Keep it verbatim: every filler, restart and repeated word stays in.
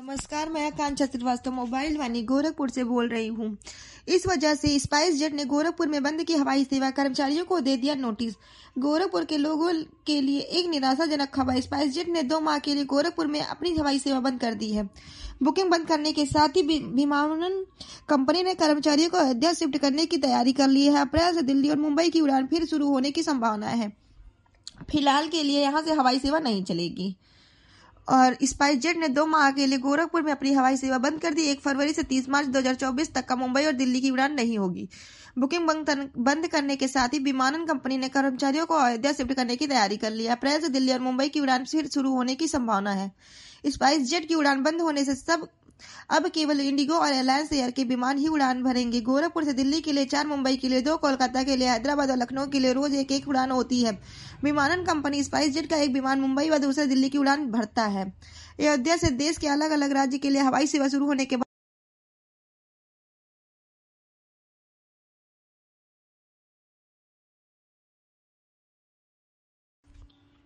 नमस्कार, मैं आकांक्षा श्रीवास्तव मोबाइल वाणी गोरखपुर से बोल रही हूँ। इस वजह से स्पाइस जेट ने गोरखपुर में बंद की हवाई सेवा, कर्मचारियों को दे दिया नोटिस। गोरखपुर के लोगों के लिए एक निराशाजनक खबर। स्पाइस जेट ने दो माह के लिए गोरखपुर में अपनी हवाई सेवा बंद कर दी है। बुकिंग बंद करने के साथ ही विमानन कंपनी ने कर्मचारियों को अयोध्या शिफ्ट करने की तैयारी कर ली है। अप्रैल से दिल्ली और मुंबई की उड़ान फिर शुरू होने की संभावना है। फिलहाल के लिए यहाँ से हवाई सेवा नहीं चलेगी। और स्पाइस जेट ने दो माह के लिए गोरखपुर में अपनी हवाई सेवा बंद कर दी। एक फरवरी से तीस मार्च दो हज़ार चौबीस तक का मुंबई और दिल्ली की उड़ान नहीं होगी। बुकिंग बंद करने के साथ ही विमानन कंपनी ने कर्मचारियों को अयोध्या शिफ्ट करने की तैयारी कर ली है। अप्रैल से दिल्ली और मुंबई की उड़ान फिर शुरू होने की संभावना है। स्पाइस जेट की उड़ान बंद होने से सब अब केवल इंडिगो और एलायंस एयर के विमान ही उड़ान भरेंगे। गोरखपुर से दिल्ली के लिए चार, मुंबई के लिए दो, कोलकाता के लिए, हैदराबाद और लखनऊ के लिए रोज एक एक उड़ान होती है। विमानन कंपनी स्पाइस जेट का एक विमान मुंबई व दूसरा दिल्ली की उड़ान भरता है। अयोध्या से देश के अलग अलग राज्य के लिए हवाई सेवा शुरू होने के बाद